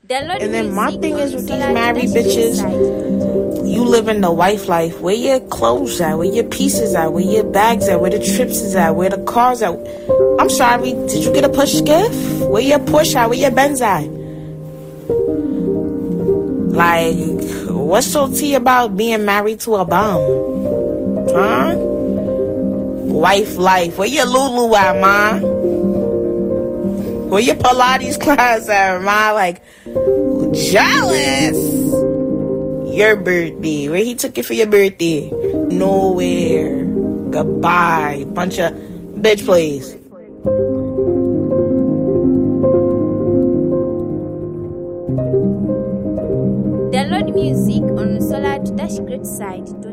And then my thing is with these married bitches, you living the wife life. Where your clothes at? Where your pieces at? Where your bags at? Where the trips is at? Where the cars at? I'm sorry, did you get a push skiff? Where your Porsche at? Where your Benz at? Like, what's so tea about being married to a bum? Huh? Wife life. Where your Lulu at, ma? Where your Pilates class at, ma? Like, jealous. Your birthday. Where he took you for your birthday? Nowhere. Goodbye. Bunch of bitch plays. Download music on solar-greatside.com.